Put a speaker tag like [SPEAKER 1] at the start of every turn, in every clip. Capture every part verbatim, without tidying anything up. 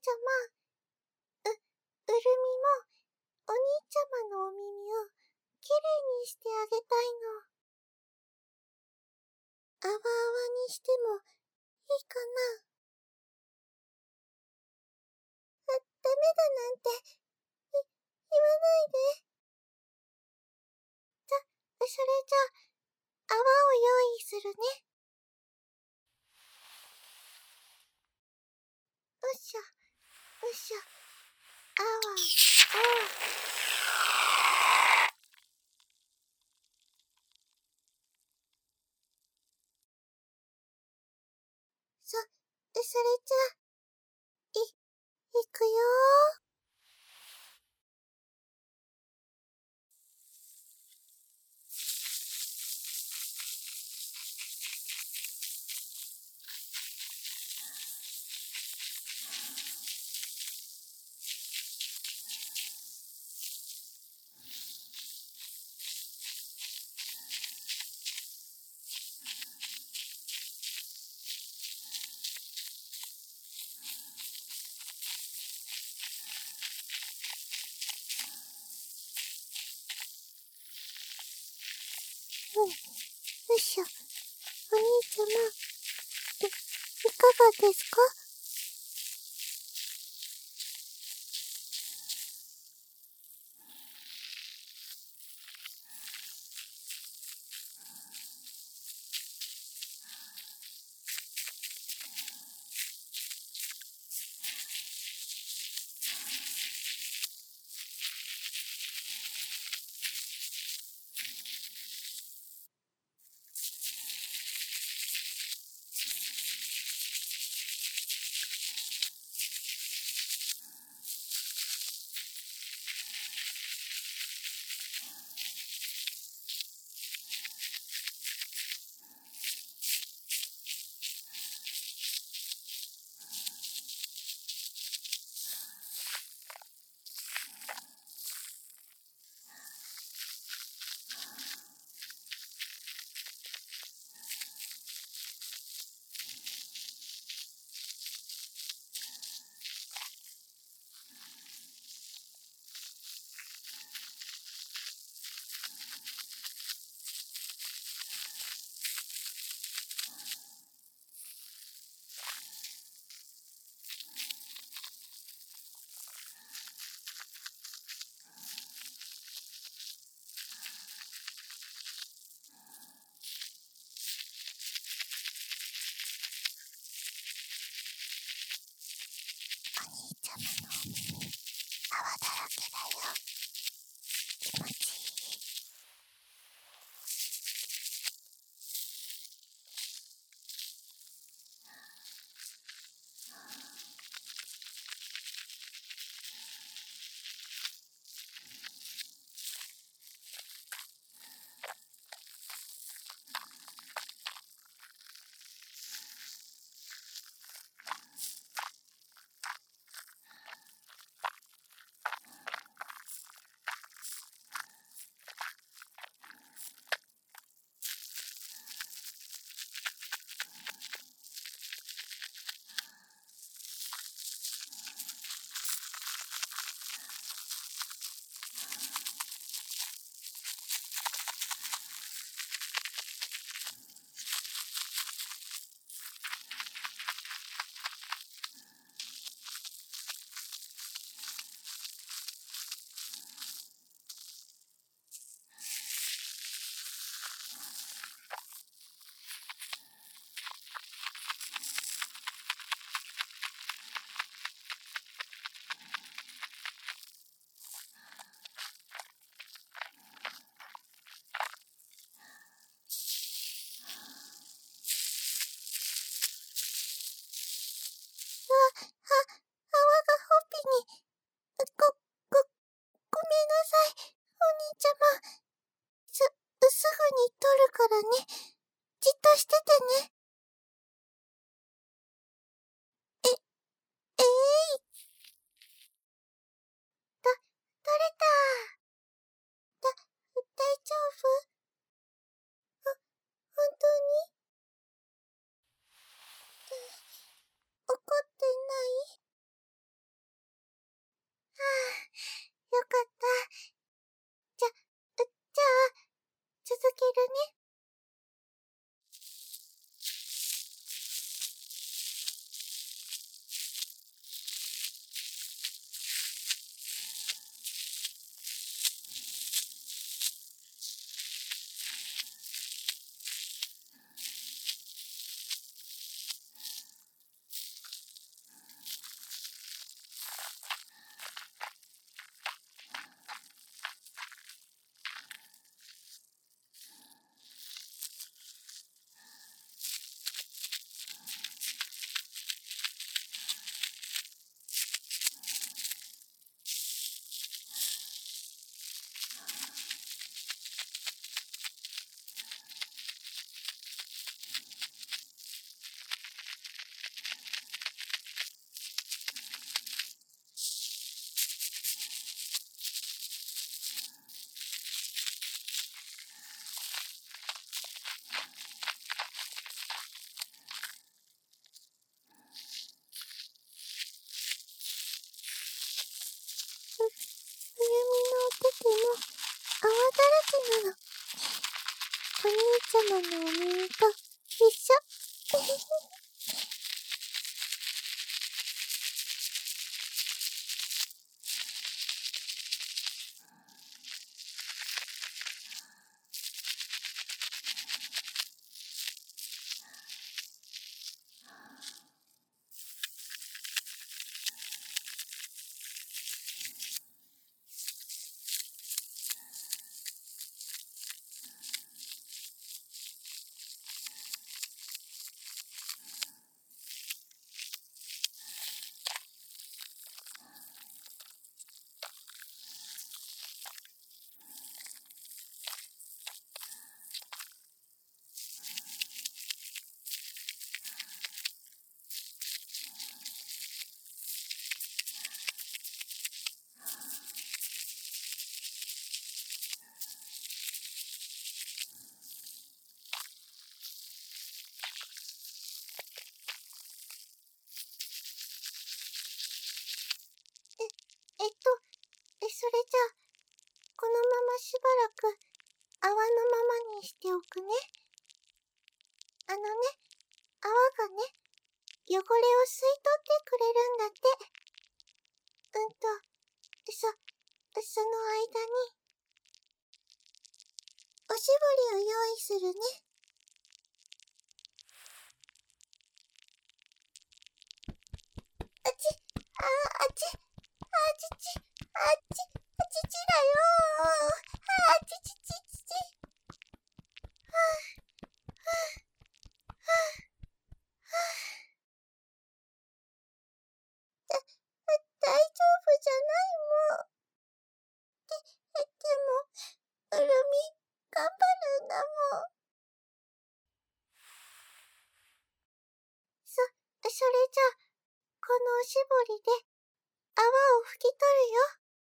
[SPEAKER 1] ちゃま、う、うるみも、お兄ちゃまのお耳を、きれいにしてあげたいの。あわあわにしても、いいかな？あ、ダメだなんて、い、言わないで。じゃ、それじゃ、泡を用意するね。うっしょ、うっしょ、あわ、あわ。そ、それじゃ、い、いくよー。うん、よいしょ。お兄ちゃま、い、いかがですか？お兄ちゃまのお耳、泡だらけだよ。気持ちいい？ 様のお耳と一緒。えっと、え、それじゃあ、このまましばらく泡のままにしておくね。あのね、泡がね、汚れを吸い取ってくれるんだって。うんと、そ、その間に、おしぼりを用意するね。あち、あ、あち、あちち、あち、あちちだよー。あちちちちち。はぁ、はぁ、はぁ、はぁ。だ、大丈夫じゃないもん。で、でも、うるみ、頑張るんだもん。そ、それじゃあ、このおしぼりで泡を拭き取るよ。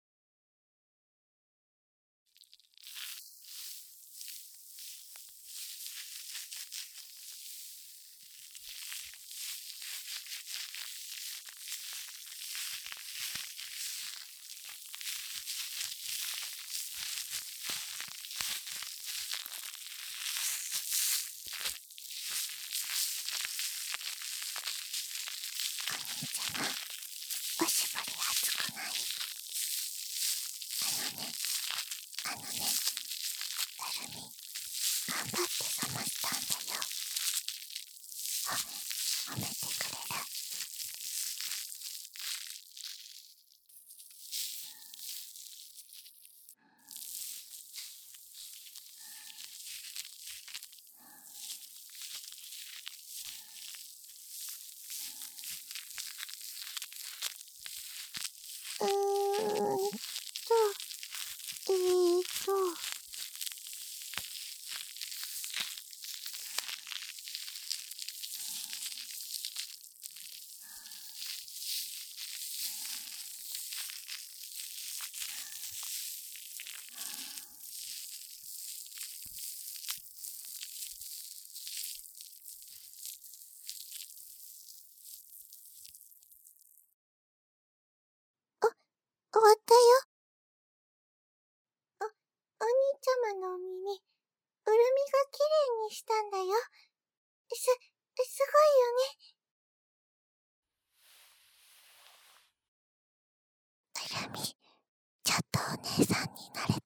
[SPEAKER 1] おしぼり熱くない？あのね、あのね、うるみ、頑張って冷ましたんだよ。ほ、褒めてくれる？うーんと、えーと、終わったよ。お、お兄ちゃまのお耳、うるみがきれいにしたんだよ。す、すごいよね。うるみ、ちょっとお姉さんになれ